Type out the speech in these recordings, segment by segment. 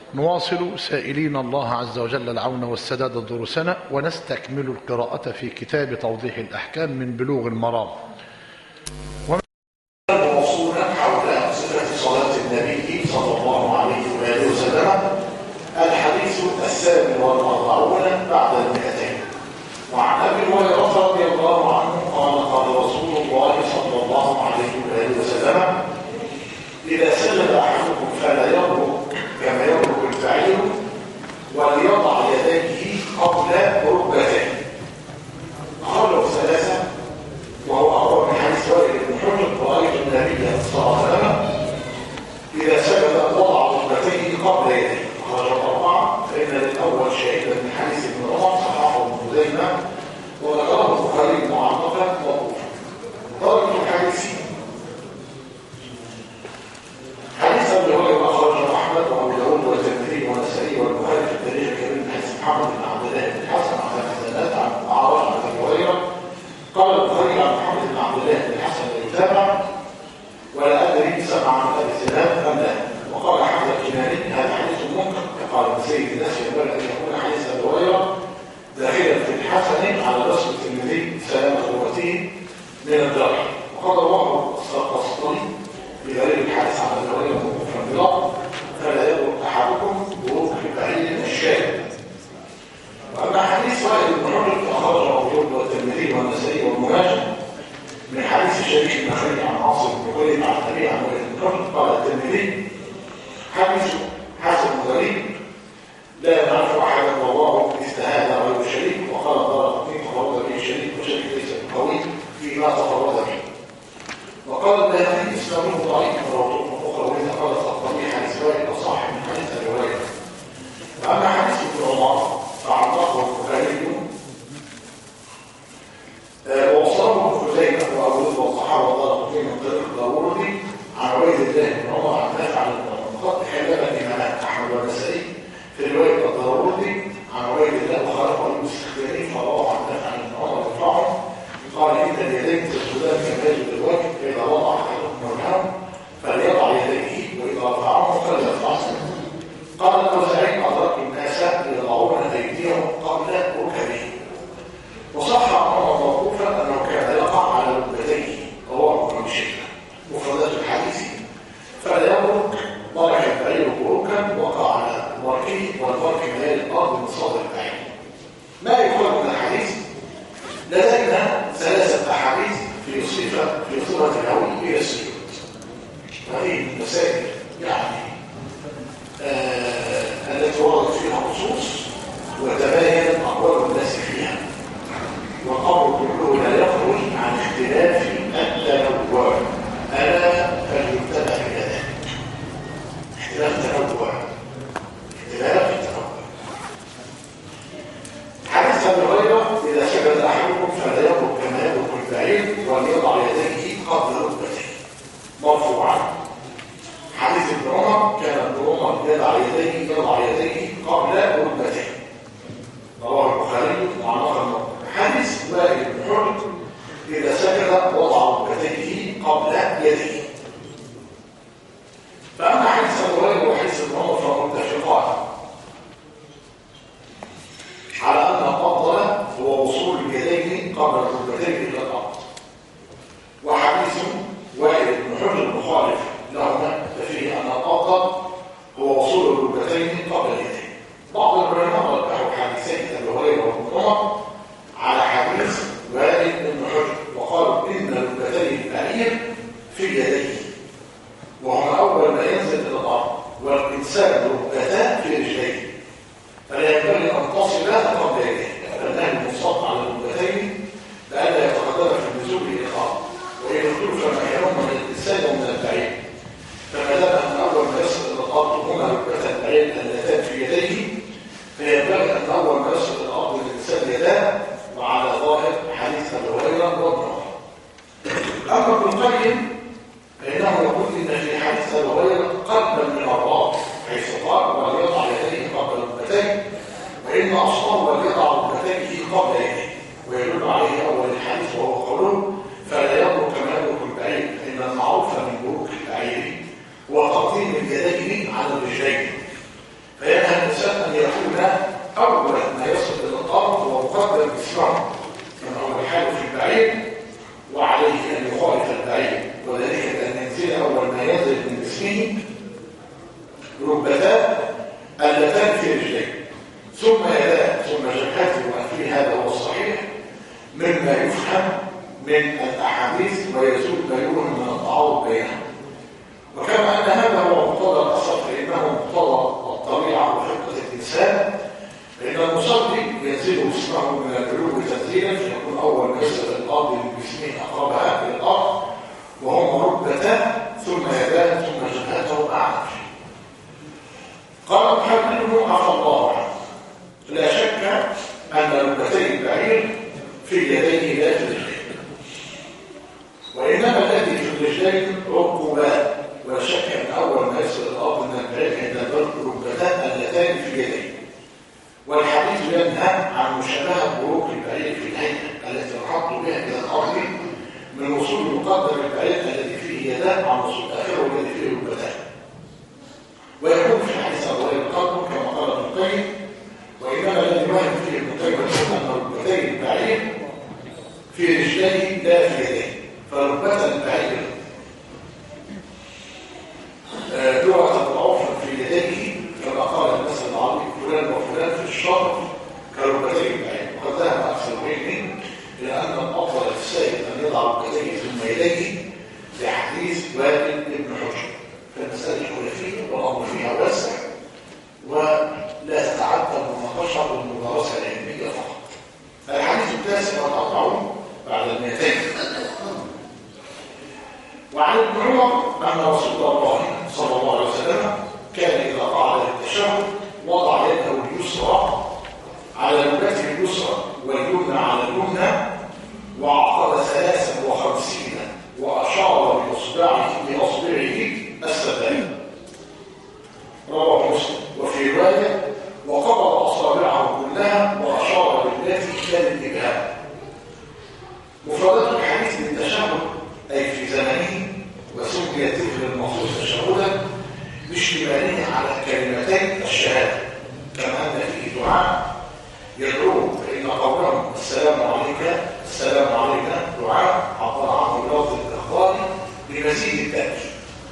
نواصل سائلين الله عز وجل العون والسداد دروسنا، ونستكمل القراءة في كتاب توضيح الأحكام من بلوغ المرام. موصولا حول صفة صلاة النبي صلى الله عليه وآله وسلم. الحديث 47 بعد 200. وعن أبي هريرة رضي الله عنه قال قال رسول الله صلى الله عليه وآله وسلم: إذا سجد أحدكم فلا يبرك كما يبرك البعير، وليضع يديه قبل ركبتيه. أخرجه 3. وهو أخبر من حديث وائل بن حجر: رأيت النبي صلى الله عليه وسلم إذا سجد وضع ركبتيه قبل يديه. أخرجه 4. فإن للأول شاهدا من حديث ابن عمر صححه ابن خزيمة وذكره البخاري معلقا موقوفا. درجة الحديث: حديث ابي هريره اخرجه احمد وابو داود والترمذي والنسائي والبخاري في التاريخ الكبير من حديث محمد بن عبد الله بن الحسن عن حسنات عن اعرج عن ابي هريره. قال البخاري عن محمد بن عبد الله بن الحسن المتابع: ولا ادري سمع عن ابي سنان ام لا. وقال حمزه الكناني: هذا حديث منكر. قال سيد الناس ينبغي ان يكون حديث ابي هريره داخلا في الحسن على رسم الترمذي سلامه لغته من الجرح. وقال رواه القسطلي في غريب الحديث عن ابي هريره مفردا: فلا يبرك احدكم بروك البعير الشاهد. واما حديث وائل بن حجر فاخرجه ابو داود والترمذي والنسائي وابن ماجه من حديث الشريك النخعي عن عاصم بن كليب عن ابي عن وائل بن حجر. قال الترمذي: حديث حسن غريب لا نعرف احدا رواه مثل هذا غير الشريك. وقال الدارقطني: تفرد به الشريك وشريك ليس قوي فيما تفرد به. وقال البيهقي: اسلامه ضعيف ورواه اخرى. واذا قال الطبيعي حديث وائل اصح من حديث ابي هريره. واما حديث ابن عمر فعلقه البخاري ووصله ابن خزيمه وابو داود والصحابه والدارقطني من طريق الداوودي عن عبيد الله بن عمر عن نافع عن الخط حلبا الامامات احمد والنسائي في روايه الداوودي عن عبيد الله وخالفه المستخدمين فرواه عن نافع عن عمر يرفعه. قال: ان اليدين تسجدان كما يجب الوجه، فاذا وضع احدكم وجهه فليضع يديه، واذا رفعهما فليرفعهما. قال الأوزاعي: ادركت الناس يضعون ايديهم قبل ركبهم. وصح عمر موقوفا انه كان يقع على ركبتيه رواه ابن شيبه. مفردات الحديث: فلا يبرك ضرب البعير بروكا وقع على بركه، والبرك ميال الارض من صدر البعير. ما يقال من الحديث؟ لدينا 3 أحاديث في صفة الهوي إلى السجود. هذه المسائل يعني التي وردت فيها نصوص وتباين أقوال الناس فيها، والأمر كله لا يخرج عن اختلاف التنوع. ألا فليتبع إلى ذلك. اختلاف التنوع. حديث ابي هريره: اذا سجد احدكم فلا يبرك كما يبرك البعير، وليضع يديه قبل ركبتيه. مرفوعا. حديث ابن عمر: كان ابن عمر يضع يديه قبل ركبتيه. رواه البخاري معلقا. حديث وائل بن حجر: اذا سجد وضع ركبتيه قبل يديه. فاما حديث ابي هريره وحديث ابن عمر فمتفقان على أن الأفضل هو وصول اليدين قبل الركبتين إلى الأرض. وحديث وائل بن حجر مخالف لهما، ففيه أن الأفضل هو وصول الركبتين قبل اليدين. بعض العلماء رجحوا حديثين أبي هريرة وابن عمر على حديث وائل بن حجر، وقالوا إن ركبتي البعير في يديه، وهما أول ما ينزل إلى الأرض، والإنسان ركبتان في رجليه، فلا ينبغي أن تصل قبل يديه، فالنهي المنصب على الركبتين لئلا يتقدم في النزول للإقامة، وإن يختلف مكانهما من الإنسان ومن البعير. فما دام أن أول ما يصل إلى الأرض هما ركبتا البعير اللتان في يديه، فينبغي أن أول ما يصل إلى الأرض للإنسان يداه، وعلى ظاهر حديث أبي هريرة وابن عمر. أما ابن القيم فإنه يقول إن في حديث أبي هريرة قبل من الرابط، حيث قال: وليضع يديه قبل ركبتيه، وإن أصله وليضع ركبتيه قبل يديه. ويدل عليه أول الحديث وهو قوله: فلا يبرك كما يبرك البعير، إن المعروف من بروك البعير وتقديم اليدين على الرجلين. يقدم اسمه كما هو الحال في البعيد، وعليه أن يخالف البعيد، وذلك أن ينزل أول ما ينزل من اسمه ركبتان اللتان في رجليه، ثم يداه، ثم جبهته وأنفيه. هذا هو الصحيح مما يفهم من الأحاديث ويزول ما يوهم من التعارض بينهم. وكما أن هذا هو مقتضى الأصل فإنه مقتضى الطبيعة وفطرة الإنسان، فإن المصلي ينزل اسمه من البلوغ تنزيلا فيكون أول ما يصل الأرض باسمه أقربها إلى الأرض، وهما ركبتان ثم يداه ثم جبهته أعلى. قال محمد عفى الله عنه: لا شك أن ركبتي البعير في يديه لا في الرجلين، وإنما الذي في الرجلين ركبان، ولا شك أن أول ما يصل الأرض من البعير عند الركبتان اللتان في يديه. والحديث ينهى عن مشابهة بروق البعير في الهيئة التي يحط بها إلى الأرض من وصول مقدم البعير الذي فيه يدان عن وصول آخره الذي فيه ركبتان. ويكون في حديث أبو هريرة القدم كما قال ابن القيم: وإنما الذي وهم فيه ابن القيم أن ركبتي البعير في رجليه لا في يديه، فركبة البعير لغة ضعوفا في يديه كما قال المثل العربي: فلان وفلان في الشر كركبتي البعير. وقد ذهب أكثر منهم إلى أن الأفضل للسائل أن يضع ركبتيه ثم يديه لحديث وائل بن حجر، فالمسألة خلافية والأمر فيها واسع ولا تتعدى المناقشة والمدارسة العلمية فقط. الحديث التاسع والأربعون بعد 200. وعن ابن عمر أن رسول الله صلى الله عليه وسلم كان إذا قعد للتشهد وضع يده اليسرى على ركبته اليسرى واليمنى على اليمنى، وعقد 53 وأشار بأصبعه السبابة. رواه مسلم. وفي رواية: وقبض أصابعه كلها وأشار بالتي كانت الإبهام. مفردات الحديث بالتشهد أي في زمنه، وسمي الذكر المخصوص تشهدا باشتماله على كلمتين الشهادة، كما أن فيه دعاء يدعوه، فإن قولهم السلام عليك السلام عليك دعاء عبر عنه بلفظ الإخبار بمزيد التأكيد.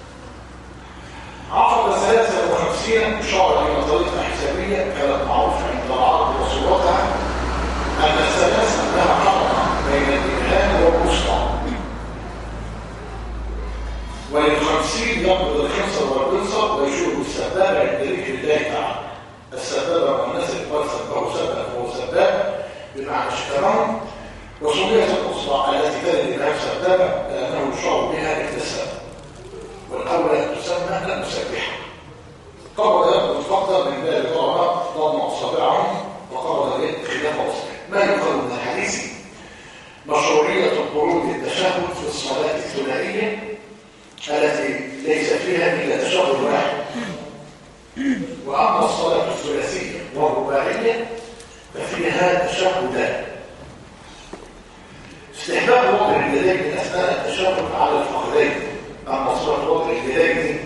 عقد 53 إشارة إلى طريقة حسابية كانت معروفة عند العرب وصورتها أن الثلاث أنها حلقة بين الإبهام والوسطى، ولل50 يقبض الخنصر والبنصر ويشير بالسبابة عند ذكر الله تعالى. السبابة والناس قال سبه سبب فهو سباب بمعنى اشتراهم، وسميت الأصبع التي كانت الإبهام سبابة لأنه يشار بها إلى السبب، والأولى تسمى المسبحة. قبض يد الفقدة من باب ضرب ضم أصابعهم، وقبض اليد خلاف أصبعه. ما يقال من الحديث مشروعية قعود التشهد في الصلاة الثنائية التي ليس فيها إلا تشهد واحد، وأما الصلاة الثلاثية والرباعية ففيها تشهدان. استحباب وضع اليدين أثناء التشهد على الفخذين. أما صلاة وضع اليدين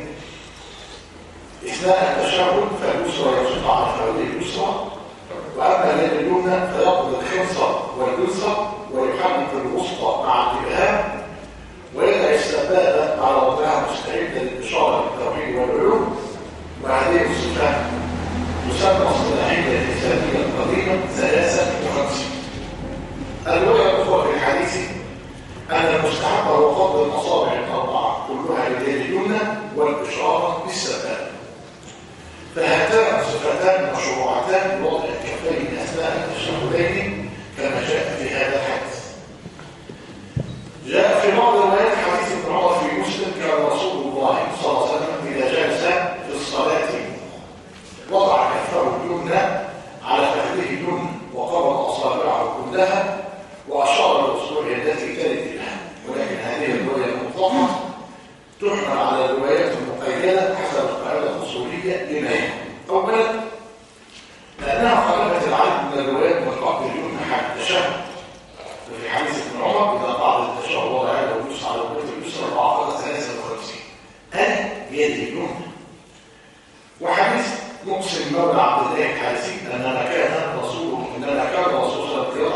أثناء التشهد فاليسرى يصب على فخذيه اليسرى، وأما اليد اليمنى فيقبض الخنصر والبنصر ويحرك الوسطى مع الإبهام، ويدعي السبابة على وضعها مستعدة للإشارة بالتوحيد والعلوم. وهذه الصفات تسمى اصطلاحية الحسابية القديمة 53. الرواية الأخرى في الحديث أن المستحب هو قبض الأصابع الأربعة كلها باليد اليمنى والإشارة بالسبابة. فهاتان صفتان مشروعتان لوضع الكفين أثناء التشهدين كما جاء في هذا الحديث. جاء في بعض روايات حديث ابن عمر في مسلم: كان رسول الله صلى الله عليه وسلم إذا جلس في الصلاة وضع كفه اليمنى على فخذه اليمنى وقبض أصابعه كلها وأشار بأصبعه التي كانت لها. ولكن هذه الرواية المطلقة تحمل على الروايات المقيدة حسب القاعدة الأصولية لما هي: أولا لأنها خرجت العدد من الروايات من قبض اليمنى حال التشهد، وفي حديث ابن عمر إذا بعد التشهد وضع يده اليسرى على ركبته اليسرى وعقد 53 أي بيد اليمنى. وحديث مقسم مولى عبد الله الحارثي انما كان رسول صلى الله عليه وسلم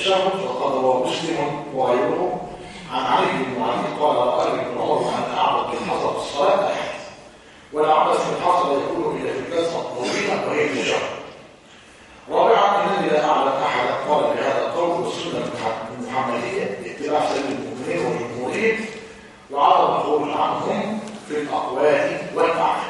التشهد فقد روى مسلم وغيره عن علي بن علي قال رأى ابن عمر أن أعبد بالحصى في الصلاة أحد ولا عبث في الحصى يكون إلا في الجلسة الطويلة وهي التشهد. رابعا انني لا اعلم احدا قال بهذا القول والسنه المحمديه اتباع سبيل المؤمنين وجمهورهم وعدم الخروج عنهم في الاقوال والافعال.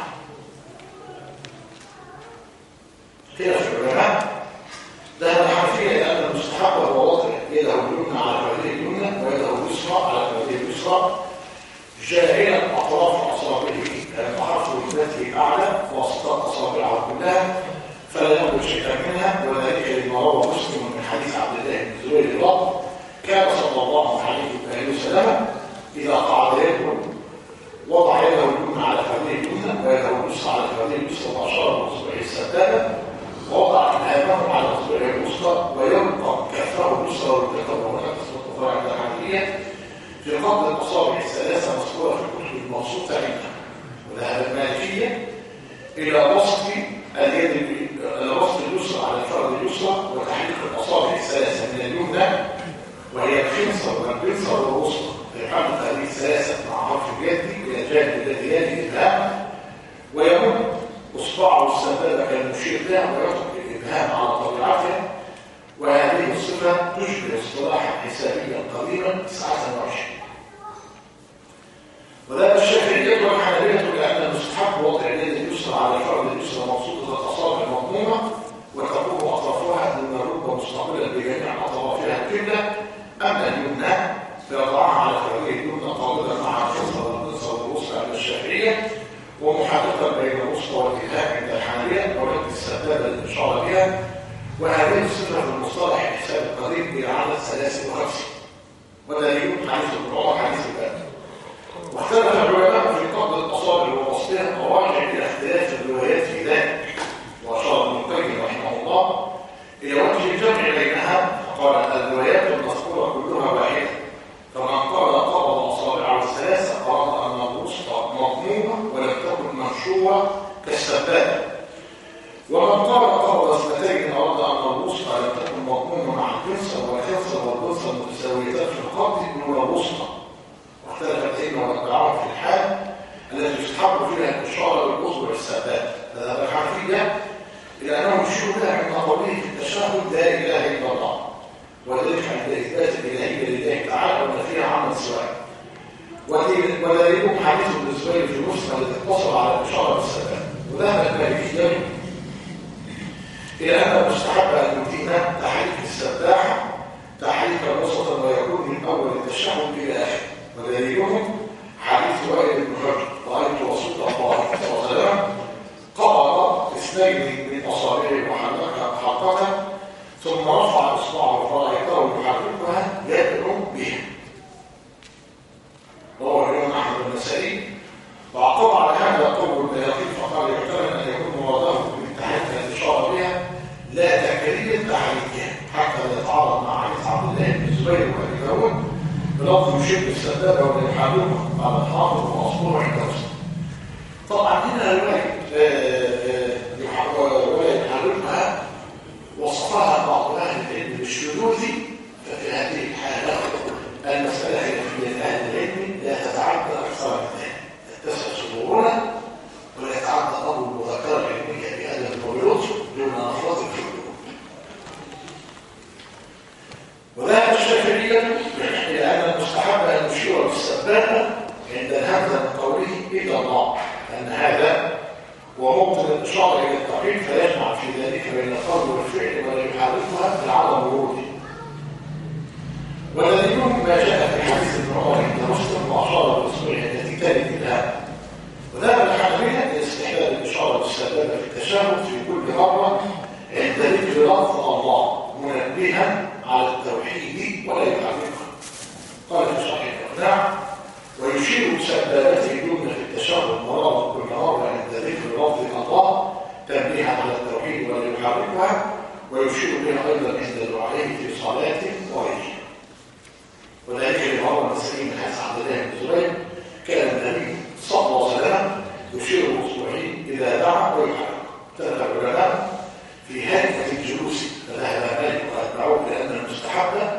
قيل في العلماء ذهب الحنفيه الى ان المستحب هو وضع يده اليمنى على فخذه اليمنى ويده اليسرى على فخذه اليسرى جاهلا اطراف اصابعه لان حرف ركبته الاعلى واسطات اصابعه كلها فلا ينقل شيئا منها وذلك لما روى مسلم من حديث عبد الله بن الزبير قال كان صلى الله عليه وسلم اذا قعد ياكل وضع يده اليمنى على فخذه اليمنى ويده اليسرى على فخذه اليسرى واشار باصبعه السبابه ووضع ابهامه على اصبعه الوسطى ويلقى كفه اليسرى والكفه والكفه عند الحنفيه في قبض الاصابع الثلاثه مذكوره في الكتب المبسوطه عندها. وذهب المالكيه الى بسط اليد الوسط اليسرى على الفخذ اليسرى وتحريك الاصابع الثلاثه من اليمنى وهي الخنصر والبنصر والوسطى فيحرك هذه الثلاثه مع حرف اليد الى الجانب الذي يلي الابهام ويمد اصبعه السبابه كالمشير له ويترك الابهام على طبيعته وهذه الصفه تشبه اصطلاحا حسابيا قديما 29. وذهب الشافعية والحنابلة لأن المستحب وضع اليد اليسرى على الفخذ اليسرى مبسوطة الأصابع مضمومة وتكون أطرافها دون الركبة مستقبلا بجميع أطرافها القبلة. أما اليمنى فيضعها على فخذه اليمنى قابلا مع الخنصر والبنصر والوسطى عند الشافعية ومحددا بين الوسطى والإبهام عند الحنابلة ورد السبابة للإشارة بها. وهذه الصفة في المصطلح الحساب القديم إلى عدد 53 ودليل حديث ابن عمر حديث الباب. واختلف العلماء في قبض الاصابع ووصلها وراجع الى اختلاف الروايات في ذلك واشار ابن القيم رحمه الله الى وجه الجمع بينها فقال الروايات المذكوره كلها واحده فمن قال قبض اصابعه الثلاثه اراد ان الوسطى مضمومه ولم تكن منشوره كالسبابه ومن قال قبض اثنتين اراد ان الوسطى لم تكن مضمومه مع الخنصر والخنصر والبنصر متساويتان في القبض دون الوسطى. واختلف الأئمة والتعارف في الحال التي يستحب فيها الإشارة بالأصبع السبابة. فذهب الحنفية إلى أنه يشير لها من قوله في التشهد لا إله إلا الله وذلك عند إثبات الإلهية لله تعالى وأن فيها عمل سواء. ودليلهم حديث ابن الزبير في مسلم الذي اقتصر على الإشارة بالسبابة. وذهب المالكية إلى أن المستحب أن يتم تحريك السباحة تحريكا وسطا ويكون من أول التشهد إلى آخره. ودليلهم حديث وائل بن حجر رأيت رسول الله صلى الله عليه وسلم قبض اثنين من أصابعه وحلقها حلقة ثم رفع إصبعه فرأيته يحركها يدعو بها. رواه الإمام أحمد النسائي وعقب على هذا قول البيهقي فقال يحتمل أن يكون مراده بالتحريك الإشارة بها لا تكرير تحريكها حتى لا يتعارض مع حديث عبد الله بن الزبير وأبي داود بلفظ يشبه السبابة والحلومة على الحافظ وأصبعه عند مسلم. طبعا هنا رواية الحلومة وصفها بعض أهل العلم بالشذوذ ففي هذه الحالة المسألة خلافية أهل العلم لا تتعدى أكثر من ذلك تتسع صدورنا ولا يتعدى أمر المذاكرة العلمية بأدب وبلطف دون أفراط الكلام. وذهب الشافعية إلى أن المستحب أن يشير بالسبابة عند الهمزة من قوله إلى الله أن هذا هو موطن الإشارة إلى التقريب فيجمع في ذلك بين القول والفعل ولا يحركها لعدم وروده. ودليلهم ما جاء في حديث ابن عمر عند مسلم وأشار بإصبعه التي تلد الهام. وذهب الحنابلة إلى استحباب الإشارة بالسبابة في التشهد في كل مرة عند ذكر لفظ الله منبها على التوحيد ولا يحركها. قال في صحيح الإقناع ويشير بسبابته اليمنى في التشهد مرة كل مرة عند ذكر لفظ الله تنبيها على التوحيد ولا يحركها ويشير بها أيضا عند دعائه في صلاة وغيرها. وذلك لما روى النسائي من حديث عبد الله بن الزبير كان النبي صلى الله عليه وسلم يشير بأصبعه إذا دعا ويحرك. اختلف العلماء في هيئة الجلوس فذهب مالك وأتبعوه لأن المستحب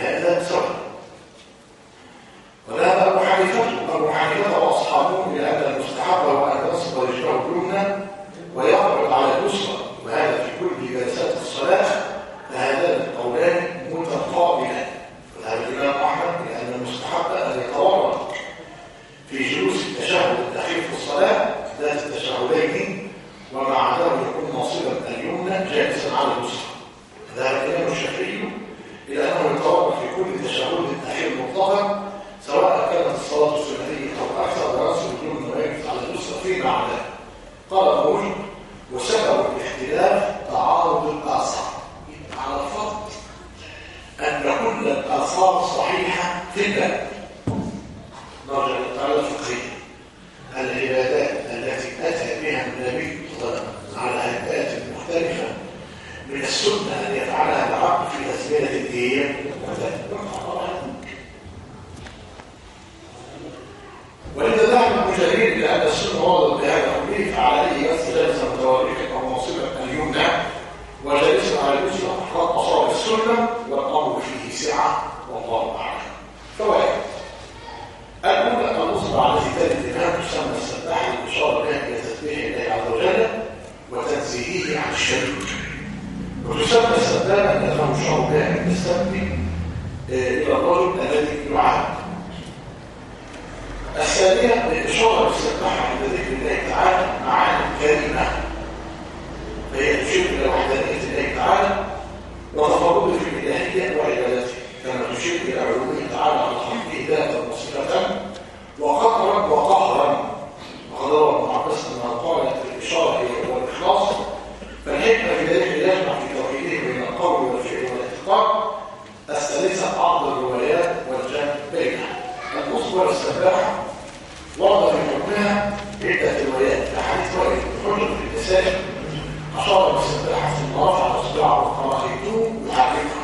لهذا سبب. وذهب أبو حنيفة وأصحابه إلى أن المستحب هو أن ينصب رجله اليمنى ويقعد على اليسرى، وهذا في كل جلسات الصلاة، فهذان القولان متقابلان. وذهب الإمام أحمد إلى أن المستحب أن يتورط في جلوس التشهد الأخير في الصلاة ذات التشهدين، ومع عدم يكون ناصبا اليمنى جالسا على اليسرى. ذهب الإمام الشافعي إلى أنه يتورط في كل تشهد الأخير مطلقا، سواء كانت الصلاة السنية أو أكثر، وينصب اليمنى ويجلس على اليسرى فيما عداه. قال ابن رشد: وسبب الاختلاف تعارض الآثار، على فرض أن كل الآثار صحيحة في الباب. نرجع للقاعدة الفقهية: العبادات التي أتى بها النبي على هيئات مختلفة من السنة أن يفعلها العبد في أزمنة الدين ولذا ذهب ابن جرير إلى أن السنة وردت بهذا الحديث فعليه بس جالسا متوركا أو ناصبا اليمنى وجالسا على اليسرى قد أصاب السنة والأمر فيه سعة والله أعلم. فوائد: الأولى أن نصب على ذات الإمام تسمى السباحة الإشارة بها إلى تسبيح الله عز وجل وتنزيهه عن الشرك، وتسمى السباحة لأنه يشار بها من السبب إلى الرجل الذي يعاد. الثانية الإشارة بالسباحة عند ذكر الله تعالى معاني كريمة، فهي تشير إلى وحدانية الله تعالى وتفرده في الإلهية وعبادته، كما تشير إلى علومه تعالى على خلقه ذاتا وصفة وقدرا وقهرا. وقد روى ابن عباس أنها قالت الإشارة هي الإخلاص، فالحكمة في ذلك يجمع في توحيده بين القول والفعل والاعتقاد. الثالثة عرض الروايات والجمع بينها. الأصل والسباحة ورد في حكمها عدة روايات كحديث وائل بن حجر في النسائي أشار بالسباحة ثم رفع إصبعه وقرأته يحركها،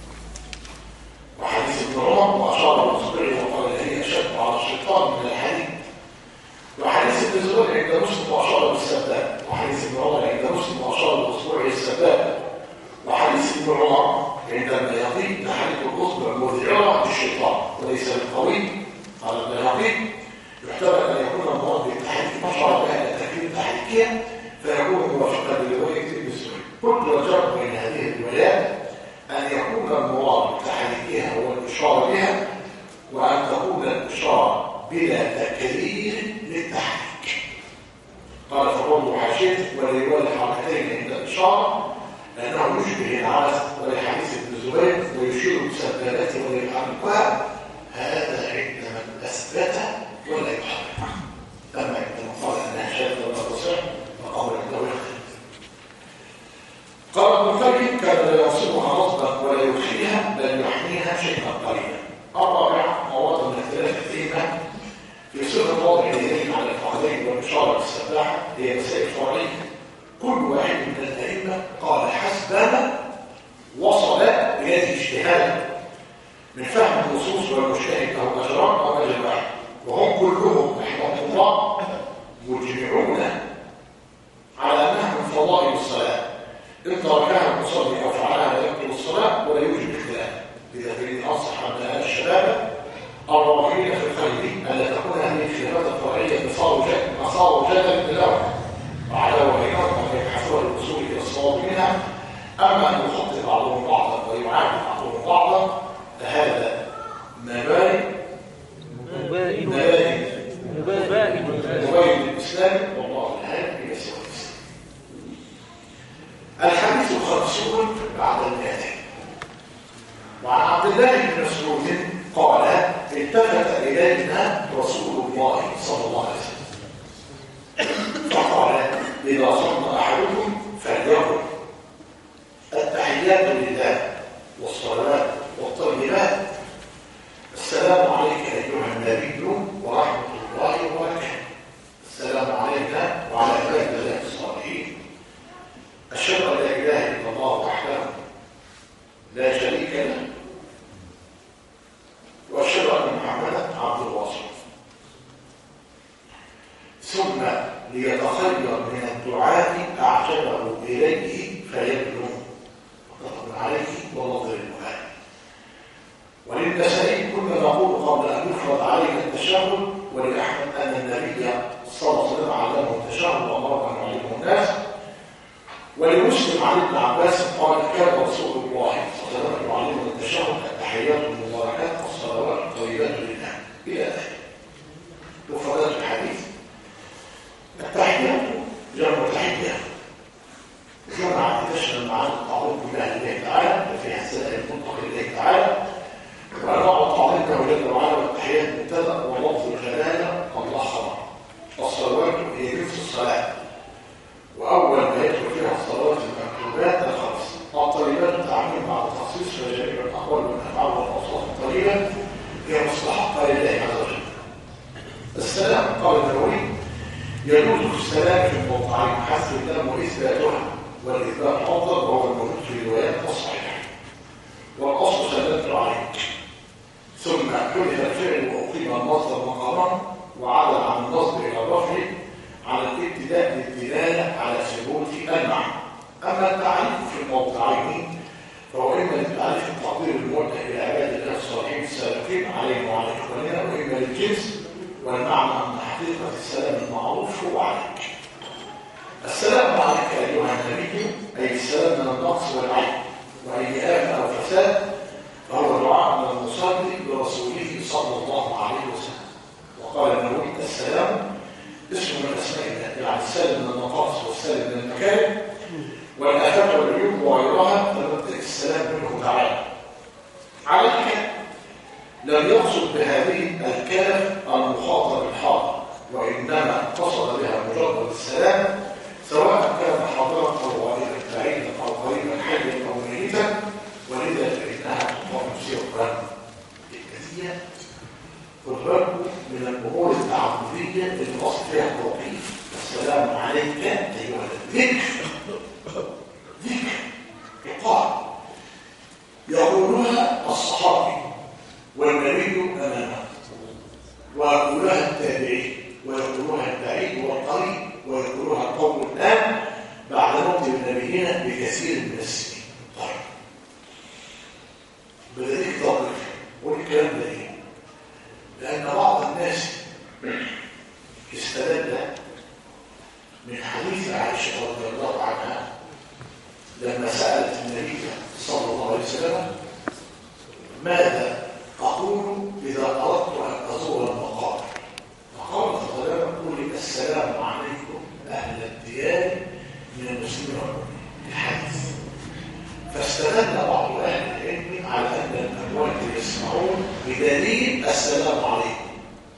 وحديث ابن عمر وأشار بإصبعه وقال هي أشد على الشيطان من الحديد، وحديث ابن زبير عند مسلم وأشار بالسباحة، وحديث ابن عمر عند مسلم وأشار بإصبعه السباحة، وحديث ابن عمر عندما يقيم تحريك الأصبع مذعرة للشيطان وليس بالقوي. قال البيهقي: يحتمل أن يكون المراد بالتحريك مشروع بها تكريم تحريكيا فيكون موافقا لرواية ابن سعيد. قلت وجرب بين هذه الروايات أن يكون المراد بالتحريكيها هو الإشارة بها، وأن تكون الإشارة بلا تكرير للتحريك. قال فالرد حاشيته: ولرواية الحركتين عند الإشارة لأنه يشبه العبث ولحديث ابن زبير ويشير بسبابته ويحركها، هذا عند من أثبت ولا يحرك. أما عندما قال أنها شاذة ولا تصح فقول عنده يختلف. قال ابن القيم: كان لا ينصبها نصبا ولا يخفيها بل يحميها شيئا قليلا. الرابعة مواد من اختلاف الأئمة في صفة وضع اليدين على الفخذين والإشارة بالسباحة هي مسائل فرعية. كل واحد من الأئمة قال حسبنا وصل بهذه اجتهادا من فهم النصوص والمجتهد له أجران أو أجر واحد، وهم كلهم رحمهم الله مجمعون على أنها من فضائل الصلاة، إن تركها المصلي أو فعلها لا يبطل الصلاة ولا يوجب اختلاف. إذا كان أنصح أبناء الشباب الراغبين في الخير ألا تكون هذه الخلافات الفرعية مسار جدل لهم وعلى وبينهم أن يبحثوا الوصول إلى الصواب منها. أما أن يخطئ بعضهم بعضا ويعاني بعضهم بعضا فهذا مباين للإسلام، والله الهادي إلى سوى الإسلام. الحديث 50 بعد 200. وعن عبد الله بن مسعود قال: التفت إلينا رسول الله صلى الله عليه وسلم فقال: إذا صلى أحدكم فليقل التحيات لله والصلوات والطيبات السلام عليك أيها النبي ورحمة الله وبركاته. السلام علينا وعلى عباد الله الصالحين. أشهد أن لا إله إلا الله وحده لا شريك له، وأشهد أن محمدا عبده ورسوله. ثم ليتخير من الدعاء أعجبه إليه فيبلغ. متفق عليه والله البخاري. يجوز السلام في الموضعين حذف اللام واثباتها، والاثبات افضل وهو الموجود في الروايات الصحيحه. والاصل سلمت عليك، ثم حذف الفعل واقيم المصدر مقامه وعدل عن النصب الى الرفع على الابتداء للدلاله على ثبوت المعنى. اما التعريف في الموضعين فهو اما للتعريف التقدير الموجه الى عباد الله الصالحين السابقين عليهم وعلى اخواننا، واما للجنس، والمعنى ان حقيقه السلام المعروف هو عليك. السلام عليك ايها النبي اي السلام من النقص والعيب واي آفة او فساد، فهو دعاء من المصلي برسوله صلى الله عليه وسلم. وقال النووي السلام اسم من اسماء الله، يعني السالم من النقائص والسالم من المكارم والآفات والعيوب وغيرها، فنبدأ السلام منه تعالى. عليك لم يقصد بهذه الكاف المخاطب الحاضر، وإنما قصد بها مجرد السلام سواء كان حاضرا أو غائبا، بعيدا أو قريبا، حيا أو ميتا، ولذا فإنها تقام سيرا الكثير. والرب من الأمور التعبدية اللي الأصل فيها التوقيف. السلام عليك أيها الذكر، ذكر يقال يقولها الصحابي والنبي أمامه، ويقولها التابعي، ويقولها البعيد والقريب، ويقولها القوم الآن بعد موت نبينا بكثير من السنين. طيب بدليل ضرب والكلام ده ايه؟ لأن بعض الناس استدل من حديث عائشة رضي الله عنها لما سألت النبي صلى الله عليه وسلم ماذا أقول إذا أردت أن أزور المقابر؟ فقالت صلى الله عليه وسلم السلام عليكم أهل الديار من المسلمين والمؤمنين. الحديث فاستدل بعض أهل العلم على أن الأموات يسمعون بدليل السلام عليكم،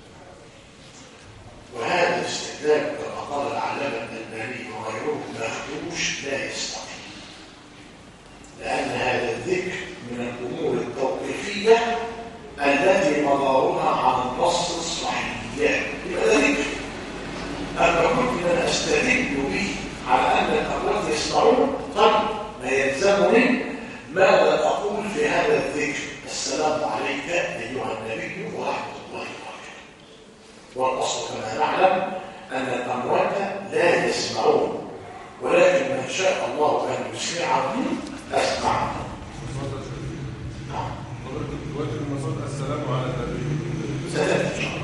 وهذا الاستدلال كما قال العلامة الألباني وغيره مخدوش لا يستقيم، لأن هذا الذكر من الأمور التوقيفية التي مدارها عن النص الصحيح. يبقى ده ذكر. أما كنت أنا أستدل به على أن الأموات يسمعون، طيب ما يلزمني ماذا أقول في هذا الذكر؟ السلام عليك أيها النبي ورحمة الله وبركاته. والأصل كما نعلم أن الأموات لا يسمعون، ولكن من شاء الله أن يسمعهم أسمع. وجه المصاد السلام على النبي. سلام إن شاء الله.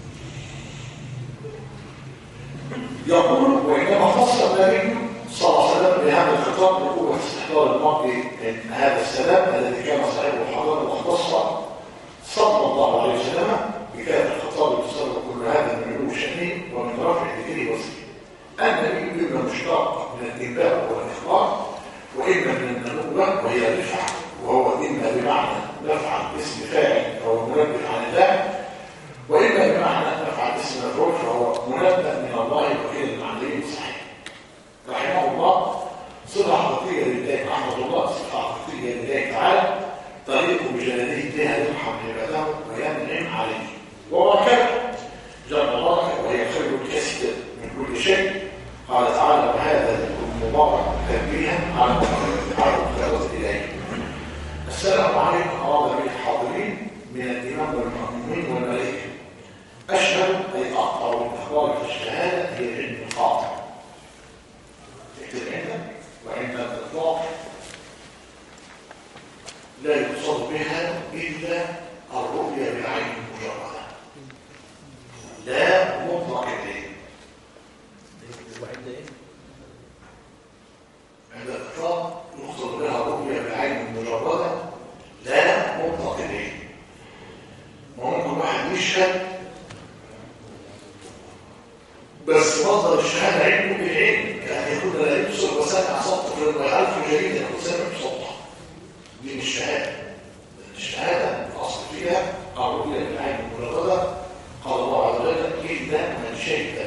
يقول وإنما خص النبي صلى الله عليه وسلم بهذا الخطاب بقوة استحضار المرء من هذا السلام الذي كان صاحبه حضر واختص صلى الله عليه وسلم بكافة الخطاب المستمر كل هذا من علو شأنه ومن رفع ذكره وسيله. النبي إما مشتق من الإنباء والإخبار، وإما من النبوة وهي الرفعة، وهو إما بمعنى نفع اسم فاعل فهو منبه عن الله، وإما بمعنى نفع اسم مفعول فهو منبه من الله وكيل المعنى صحيح. رحمه الله صفة حقيقية لله، رحمة الله صفة حقيقية لله تعالى طريق بجلاله بها يرحم عباده وينعم عليه، وبركاته جل بركة وهي خير الكثير من كل شيء. قال تعالى وهذا ذكر مبارك تنبيها على الخيرات إليه. السلام عليكم أراد به الحاضرين من الإمام والمأمومين والملائكة. أشهد أي أقطع بالإخبار في الشهادة هي العلم القاطع. اكتب عندك وعند الإطلاق لا يقصد بها إلا الرؤية بالعين المجردة، لا مطلق العلم. عند الإطلاق يقصد بها الرؤية بالعين المجردة لا مطلق العلم. ممكن واحد يشهد بس مصدر الشهادة علمه بالعلم، كأن يكون لا يبصر وسمع صوته ويعرف جيدا يكون سمع صوته. دي مش شهادة. الشهادة الأصل فيها الرؤية بالعين المجردة. قال الله عز وجل إلا من شهد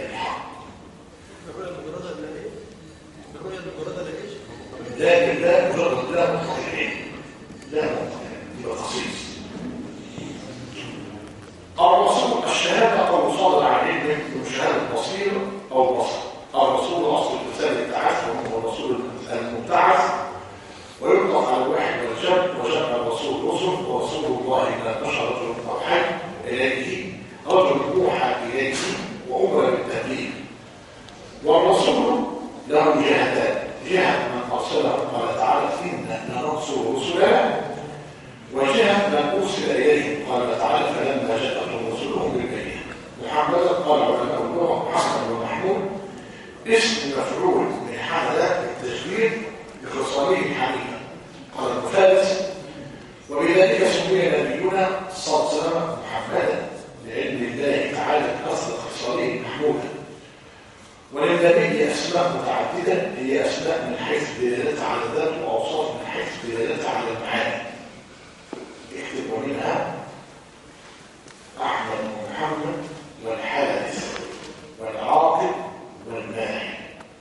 وجل وجمع الرسول رسل ورسول الله لا بشر رجل موحى إليه رجل موحى إليه وأمر بالتبليغ. والرسول له جهتان، جهة من أرسله قال تعالى إنا لننصر رسلنا، وجهة من أرسل إليه قال تعالى فلما جاءتهم رسلهم بالبينات. محمدا قال علماء اللغة محمد ومحمود اسم مفعول من حمل التشبيه بخصاله حميدا قال المفارس، وبذلك سمي نبينا صلى الله عليه وسلم محمدا لعلم الله تعالى بأصل خصاله محمودا. وللنبي أسماء متعددة هي أسماء من حيث دلالتها على الذات وأوصاف من حيث دلالتها على المعاني. اكتبوا منها أحمد ومحمد والحارث والعاقب والماهي.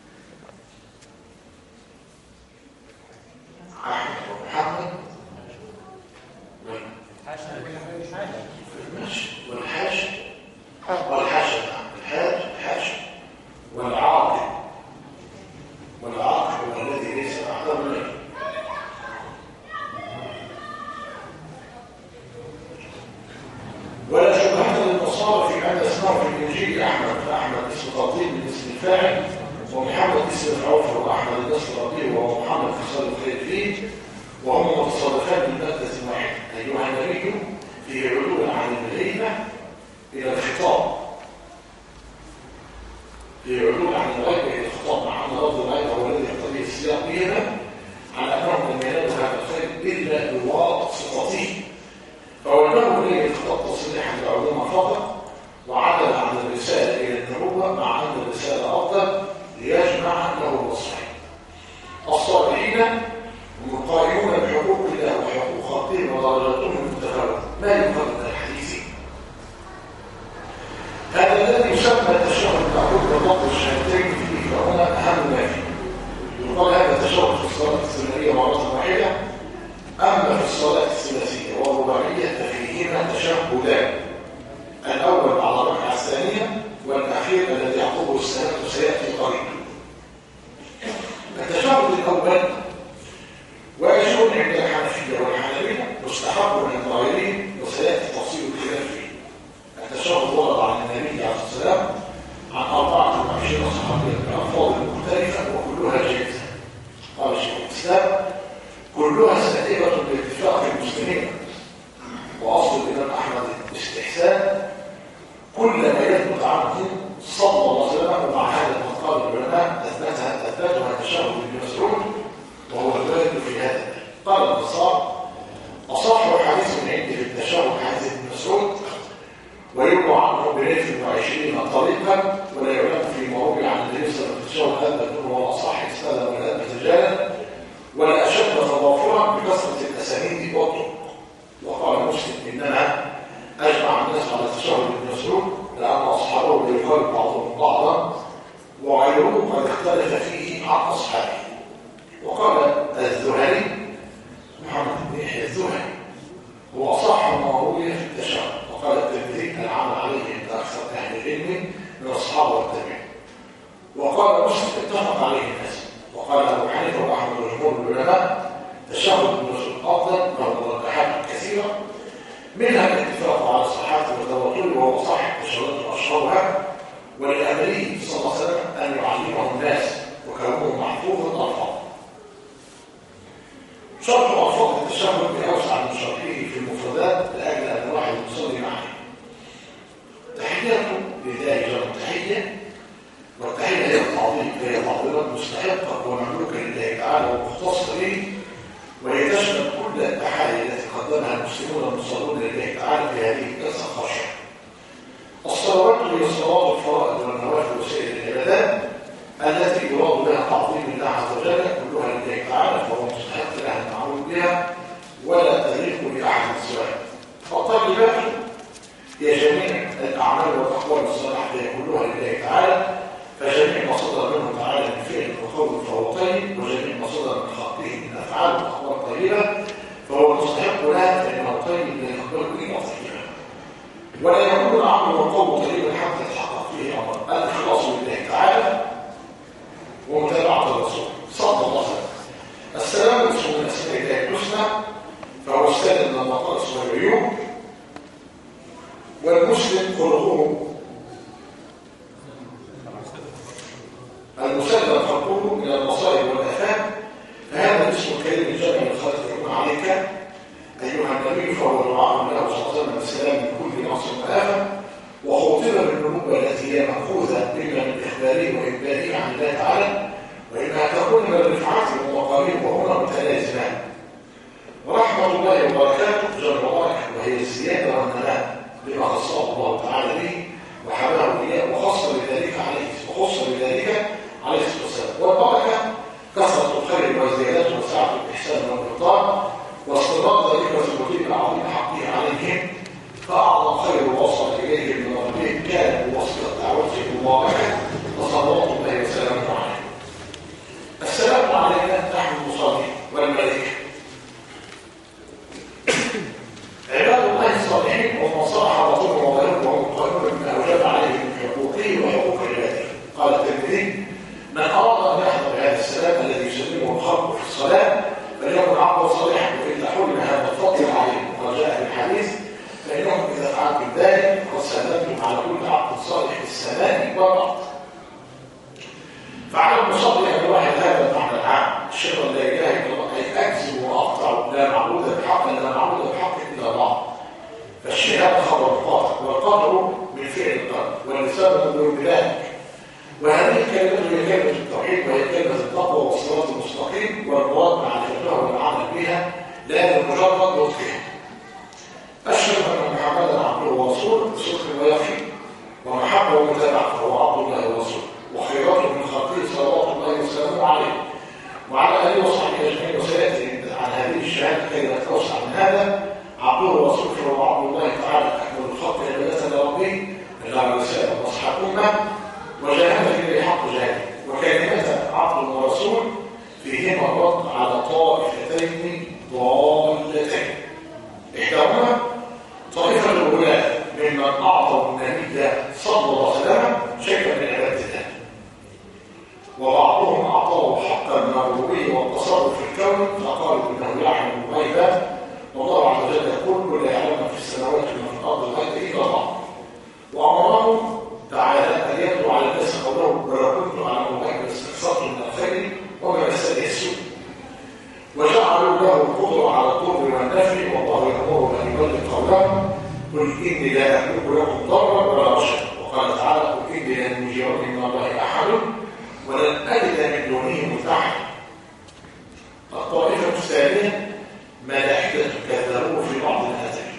أحمد ومحمد والحاشد والعاقب هو الذي ليس أعظم منه. ولا شبهة للنصارى في أن اسمه في الإنجيل أحمد، فأحمد اسم تطبيق من اسم الفاعل، ومحمد اسم الفعول فهو أحمد اسم تطبيق وهو محمد خصال الخير فيه، وهم متصرفان من مادة واحدة. أيها النبي فيه علو عن الغيبة إلى الخطاب، فيه علو عن الغيبة إلى الخطاب، مع أن لفظ الغيبة هو الذي يقتضيه السياق بهذا على أنهم لم ينالوا هذا الخير إلا بواسطته، فوجهه إليه الخطاب تصريحا لعلوم فقط، وعدل عن الرسالة إلى النبوة مع أن الرسالة أفضل ليجمع له الوصفين. الصالحين هم قائمون بحقوق الله وحقوق خلقه ودرجاتهم متفاوتة ما يقال من الحديث. هذا الذي يسمى التشهد المعروف بضبط الشهادتين فيه، فهنا أهم ما فيه. يقال هذا التشهد في الصلاة السنوية مرة واحدة، أما في الصلاة الثلاثية والرباعية ففيهما تشهدان، الأول على الركعة الثانية والأخير الذي يعقبه السلام سيأتي قريبا. التشهد الأول واجب عند الحنفية والحنابلة، مستحب عند غيرهم وسيأتي تفصيل الخلاف فيه. التشهد ورد عن النبي عليه الصلاة والسلام عن 24 صحابيا بألفاظ مختلفة وكلها جائزة. قال شيخ الإسلام كلها سائغة باتفاق المسلمين، وأصل الإمام أحمد الاستحسان كل ما يثبت عنه صلى الله عليه وسلم، ومع هذا قد قال العلماء أثبتها تشهد ابن مسعود وهو الوارد في هذا. قال النصارى أصح حديث عندي في التشهد حديث ابن مسعود، ويروى عنه ب20 طريقا، ولا يعلم في مروي عن النبي صلى الله عليه وسلم التشهد هذا هو الأصح استاذا ولا أثبت رجالا ولا أشد تضافرا بكثرة الأسانيد والطرق. وقال مسلم إننا أجمع الناس على التشهد ابن مسعود لأن أصحابه يقال بعضهم بعضا وغيره قد اختلف فيه عن أصحابه. وقال الزهري محمد بن يحيى الزهري هو أصح ما روي في التشهد. وقال الترمذي العمل عليه عند أكثر أهل العلم من أصحابه والتابعين. وقال مسلم اتفق عليه الناس. وقال أبو حنيفة وأحمد وجمهور العلماء تشهد ابن مسعود أفضل له مرجحات كثيرة، منها الاتفاق على صحته وتواتره وهو صح التشهدات وأشهرها، ولأمره صلى الله عليه وسلم أن يعلمه الناس وكونه محفوظ الألفاظ. شرح ألفاظ التشهد بأوسع من شرحه في المفردات لأجل أن الواحد يصلي معه. تحياته لله جل تحية، والتحية هي التعظيم، هي تعظيمات مستحقة ومملوكة لله تعالى ومختصة به، وهي تشمل كل التحايا التي قدمها المسلمون المصلون لله تعالى في هذه الجلسة الخاشعة. الصلوات هي صلاة الفرائض والنوافل وسائر العبادات التي يراد بها تعظيم الله عز وجل كلها لله تعالى، فهو مستحق لها المعروف بها ولا تليق بأحد سواه. فالطيبات هي جميع الأعمال والأقوال الصالحة هي كلها لله تعالى، فجميع ما صدر منه تعالى من فعل وقول فهو طيب، وجميع ما صدر من خلقه من أفعال وأقوال طيبة فهو مستحق لها، فإنه طيب لا يقبل إلا طيبا. ولا يكون العمل والقول طيبا حتى يتحقق فيه أمر الإخلاص لله تعالى ومتابعة الرسول صلى الله عليه وسلم. السلام اسم من أسماء الله الحسنى المسلم فهو استند من النقائص والعيوب، والمسلم خلقه المسلم خلقه من المصائب والآثام. فهذا الاسم الكريم الجامع للخلق يكون عليك أيها النبي، فهو دعاء له صلى الله عليه وسلم بالسلام من كل نقص وآفة، وخوطبة بالنبوة التي هي مأخوذة إما من إخباره وإنبائه عن الله تعالى، وإنها تكون من الرفعات والمقامين وهما متلازمان. ورحمة الله وبركاته جل وعلا وهي الزيادة والنماء لما خصه الله تعالى به وحماه إياه وخص بذلك عليه الصلاة والسلام. والبركة كثرة الخير وزيادته وسعة الإحسان والإرضاء واستضاء ذلك وثبوته العظيم حقه عليهم، فأعظم خير وصل إليه من ربهم كان بواسطة دعوته المباركة وصلوات الله وسلامه عليه. السلام علينا نحن المصلين والملائكة عباد الله الصالحين ومن صلح رسوله وغيره وهم قائمون بما أوجب عليه من حقوقه وحقوق عباده. قال الترمذي: من أراد أن يحضر هذا السلام الذي يسلمه الخلق في الصلاة فليكن عبدا صالحا، وإذا حرم هذا الفضل عليه وقد جاء في الحديث فإنهم إذا فعلتم ذلك فقد سلمتم على كل عبد صالح في السماء والأرض. فعلى المصلي أن يلاحظ هذا المعنى العام: الشيخ لا إله إلا الله، أي أجزم وأقطع لا معبود بحق إلا الله. فالشيء هذا خبر القاطع، والقطع من فعل القلب واللسان مدعو بذلك. وهذه الكلمة هي كلمة التوحيد، وهي كلمة التقوى والصراط المستقيم، والمراد معرفتها والعمل بها لا لمجرد نطقها. أشهد أن محمدا عبده ورسوله بصدق ويقين ومحبة ومتابعة، فهو عبد الله ورسوله وخيراته من خلقه صلوات الله وسلامه عليه وعلى آله وصحبه أجمعين. وسيأتي عن هذه الشهادة كي لا توسع من هذا: عبده ورسوله فهو عبد الله تعالى أكمل الخلق عبادة لربه بلغ رسالة ونصح أمة وجاهد في حق جاهد. وكلمة عبد ورسول فيهما الرد على طائفتين ضالتين: إحداهما طائفة الولاة ممن أعطوا النبي صلى الله عليه وسلم شيئا من عبادة الله، وبعضهم أعطاه حقا من الربوبية والتصرف في الكون فقالوا إنه يعلم الغيب، والله عز وجل يقول: كل يعلم في السماوات ومن في الأرض الغيب إلا الله. وأمرهم تعالى أن يتلو على الناس قوله: ولو كنت أعلم الغيب لاستكثرت من الخير وما مسني السوء. وجعلوا له القدرة على الضر والنفع، والله يأمر أن يبلغ قوله: قل إني لا أملك لكم ضرا ولا رشدا. وقال تعالى: قل إني لن يجيرني من الله أحد ولن أجد من دونه ملتحدا. الطائفة الثانية ملائكة كذبوه في بعض الآثار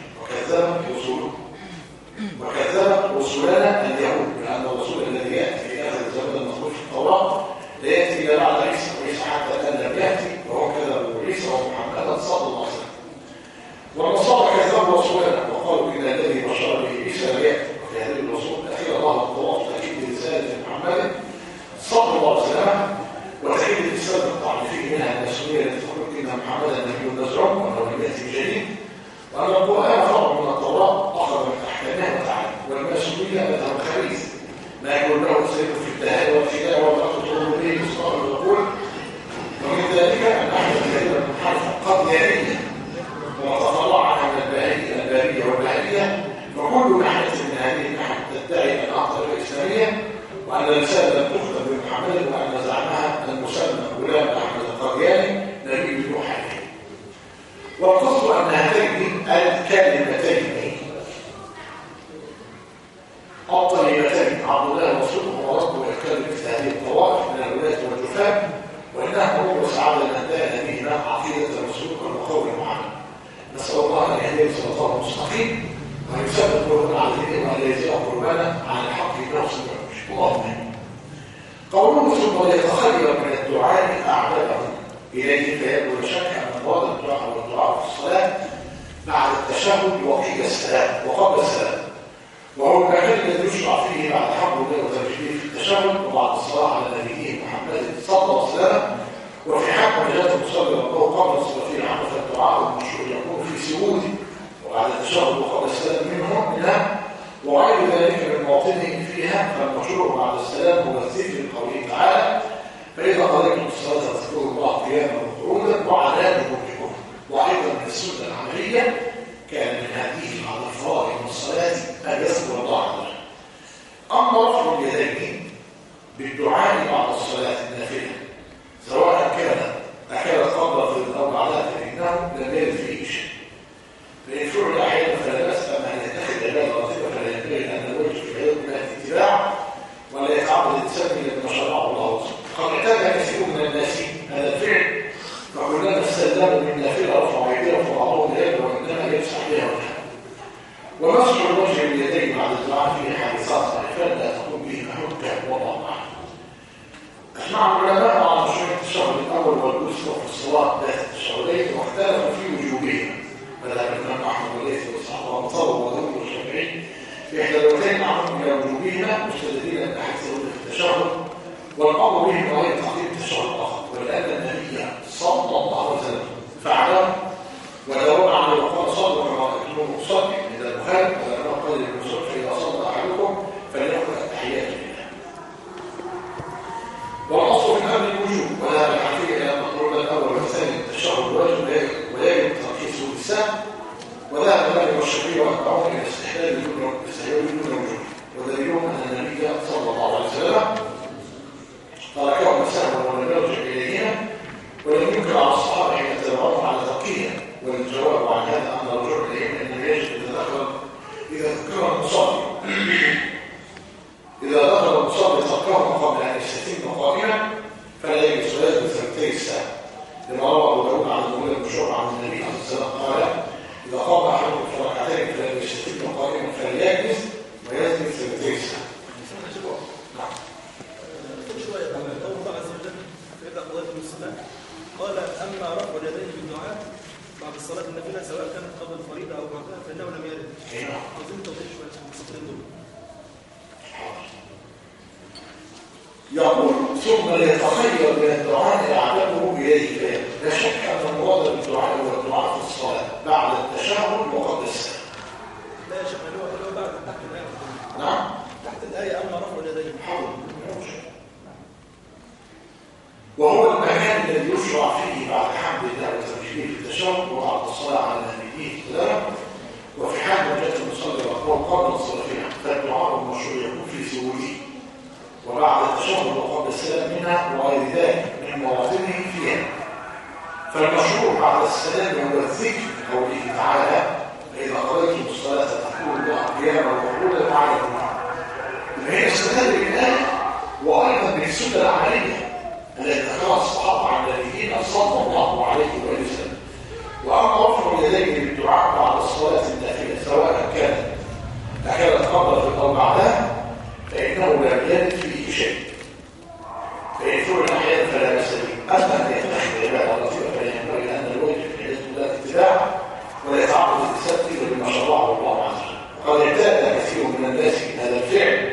وكذبت رسلنا اليهود، لأن الرسول الذي يأتي في آخر الزمن المذكور في التوراة لا يأتي إلا بعد عيسى، وعيسى حتى الآن لم يأتي، وهو كذب عيسى ومحمدا صلى الله عليه وسلم. والنصارى كذبوا رسولنا وقالوا إن الذي بشر به عيسى لا يأتي، وفي هذه الرسول أخيرا ظهر الطواف تأكيد رسالة محمد صلى الله عليه وسلم وتأكيد رسالة الطعن فيه منها المسؤولية التي تقول إن محمدا نبي مزعوم وأنه لم يأتي بجديد، وأن القرآن فرع من التوراة أخذ من أحكامها وتعالى، والمسؤولية مذهب خبيث ما يقول له سيد في الدهاء والخلاء والأخذ تقول به مصطفى الرسول. ومن ذلك أن أحد الكلمة المنحرفة قديانية وتطلع عنها من البارية والبهائية، فكل ناحية من هذه الناحية تدعي أن أعطى الإسلامية وأن الرسالة لم تخطب بمحمد، وأن زعمها المسمى غلام أحمد القدياني نبي يوحى إليه. والقصد أن هاتين الكلمتين الطيبتين عبد الله ورسوله ورد ويختلف مثل هذه الطوائف من الولاة والجفاة، وإنها أمور وسعادة لأداء نبينا عقيدة الرسول والقول معنا. نسأل الله أن يهديه صراطا المستقيم وأن يثبت قلوبنا على دينه وأن يزيغ قلوبنا عن الحق بنفس المعوش. اللهم آمين. قوله ثم يتخير من الدعاء أعدادهم إليه فيبدو شك أن مراد الدعاء والدعاء في الصلاة بعد التشهد وقبل السلام وهو المكان الذي يشرع فيه بعد حمد الله وترجيله في التشهد وبعد الصلاة على نبيه محمد صلى الله عليه وسلم. وفي حق نجاة المصلي ربه قبل الصلاة فيه عنه فالدعاء المشهور يكون في سجوده وبعد التشهد وقبل السلام منها وغير ذلك من موطنه فيها، فالمشروع بعد السلام هو الذكر قوله تعالى: فإذا قضيتم الصلاة فاذكروا الله قياما وقعودا وعلى جنوبكم. وأيضا الصحية كان من هذه على الفرائض من الصلاة أن يذكر الله عز وجل. أما رفع اليدين بالدعاء بعد الصلاة النافلة سواء كانت قبل في أو بعدها فإنه لم يرد فيه شيء. فإن فعل أحيانا فلا بأس، أما أن يتخذ عبادة لطيفة فلا ينبغي أن الوجه في العبادة من الاتباع ولا يتعبد الإنسان إلا بما شرعه الله. قد اعتاد كثير من الناس هذا الفعل فكلما استلزموا من نافلة رفعوا أيديهم فبعضهم يده وإنما يمسح بها وجهه. ومسح الوجه باليدين بعد الدعاء فيه حادثات ضعيفة لا تقوم به حجة والله أعلم. أجمع العلماء على مشروع التشهد الأول والوسطى في الصلاة ذات التشهدين واختلفوا في وجوبها. مذهب الإمام أحمد والليث وإسحاق ومنصور وداود والشافعي في إحدى الروايتين عملوا إلى وجوبها مستدلين من أحاديث في التشهد والأمر به من غير تقديم التشهد الآخر، ولأن النبي صلى الله عليه وسلم فعله وداود عنه وقال صلوا كما رأيتموه أصلي عند البخاري ولما قال للرسول فإذا صلى أحدكم فليأخذ التحيات لله. والأصل من أمر الوجوب وذهب الحنفية إلى أن القول الأول والثاني التشهد الواجب ولا يجب ترخيصه بالسهل، وذهب مالك والشافعي وأتبعهم إلى استحلال دون وجوب، ودليلهم أن النبي صلى الله عليه وسلم تركهم سهوا ولم يرجع إليهما ولم ينكر على الصحابة حين اتبعوهم على تركهم. والجواب عن هذا أن الرجوع إليهما إنما يجب إذا ذكر المصلي تركهم قبل أن يستتم قائما فلا يجوز صلاة بثلثي الساعة، لما روى أبو داود عن المولى بن شعبة عن النبي عليه الصلاة والسلام قال: إذا قام أحدكم في ركعتين فلم يستتم قائما فليجلس ويجلس ثلثي الساعة. نعم. شوية قول الله عز وجل فإذا قضيتم الصلاة قال: أما رفع اليدين بالدعاء بعد الصلاة النافلة سواء كانت قبل الفريضة أو بعدها فإنه لم يرد. عاوزين توضيح شوية في السطرين دول. يقول: ثم يتخير من الدعاء أعلمه بيده فيه. لا شك أن المراد بالدعاء هو الدعاء في الصلاة بعد التشهد وقبل السلام. لا يا شيخ، هو بعد تحت الآية. نعم. تحت الآية أما رفع اليدين. وهو المكان الذي يشرع فيه بعد حمد الله وتوجيهه في التشهد وبعد الصلاة على نبيه السلام، وفي حال وجدت المصلي والقول قبل الصلاة فيها فالدعاء المشروع يكون في سهوله وبعد التشهد وقبل السلام منها وغير ذلك من مواطنه فيها. فالمشروع بعد السلام هو الذكر قوله تعالى: فإذا قضيتم الصلاة فاذكروا الله قياما وقعودا وعلى الجنوب. هي استدل بالآية وأيضا بالسنة العملية التي ذكرها الصحابة عن نبينا صلى الله عليه وسلم. وأما رفع اليدين بالدعاء بعد الصلاة النافلة سواء كانت قبل أو بعدها فإنه لم يرد فيه شيء. فإن فعل أحيانا فلا بأس به، أما أن يتخذ عبادة لطيفة فلا ينبغي أن الوجه في العلم لا اتباع ولا يتعبد الإنسان إلا بما شرعه الله عز وجل. وقد اعتاد كثير من الناس هذا الفعل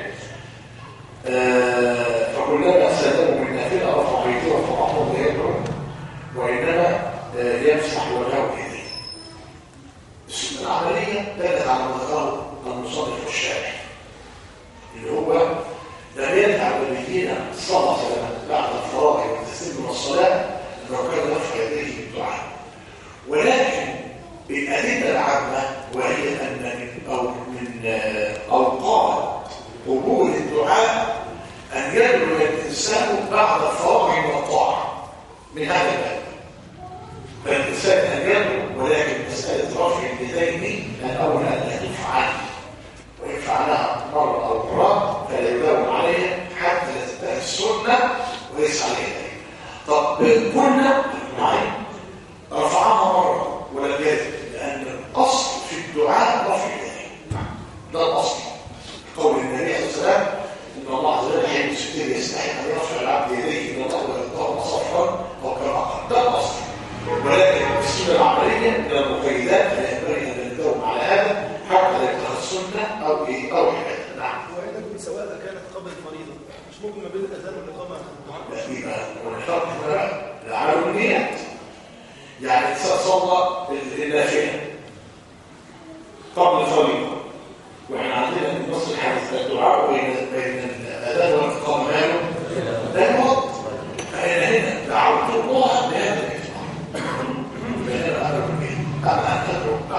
فكلما استلزموا من نافلة رفعوا أيديهم فبعضهم يدعو وإنما يمسح وجهه بيده. السنة العملية دلت على ما ذكره المصنف الشارح اللي هو لم يدع نبينا صلى الله عليه وسلم بعد الفرائض والتسليم من الصلاة أنه كان يرفع يديه بالدعاء، ولكن الأدلة العامة وهي أن من أوقات قبول الدعاء أن يدعو الإنسان بعد الفراغ من الطاعة من هذا الباب. فالإنسان أن يدعو، ولكن مسألة رفع اليدين الأول أن يفعل وإن فعلها مرة أو مرات فلا يداوم عليها حتى تنتهي السنة ويسعى إليها. طب كنا معين رفعها مرة ولم يزل، لأن الأصل في الدعاء رفع اليدين، ده الأصل. قول النبي عليه الصلاة والسلام: إن الله عز وجل حين الستير يستحي أن يرفع العبد يديه إلى الله ويرضاه صفرا أو كما قال، ده الأصل. ولكن السنة العملية من المقيدات لا ينبغي أن نداوم على هذا حتى يتخذ السنة أو عبادة. نعم. وإذا كنت سواء كانت قبل الفريضة مش ممكن ما بين الأذان والإقامة لا يبقى والفرق بقى العمل والنيات. يعني صلى النافلة قبل الفريضة واحنا عندنا في نص الحديث الدعاء بين الأذان والإقامة ماله؟ لا يوض. فإن هنا دعوت الله بهذا الإقامة. فإن هنا أمر به أما أن تدعو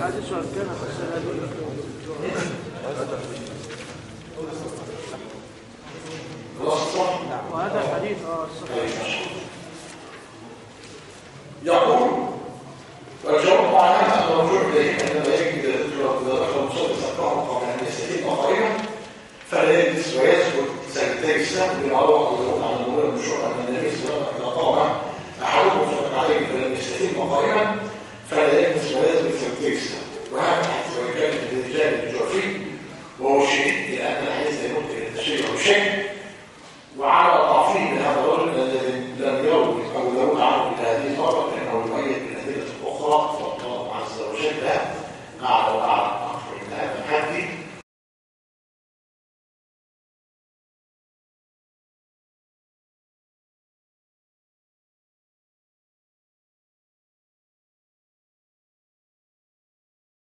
الحديث وان كان حسنا خلاص صح؟ وهذا الحديث صحيح.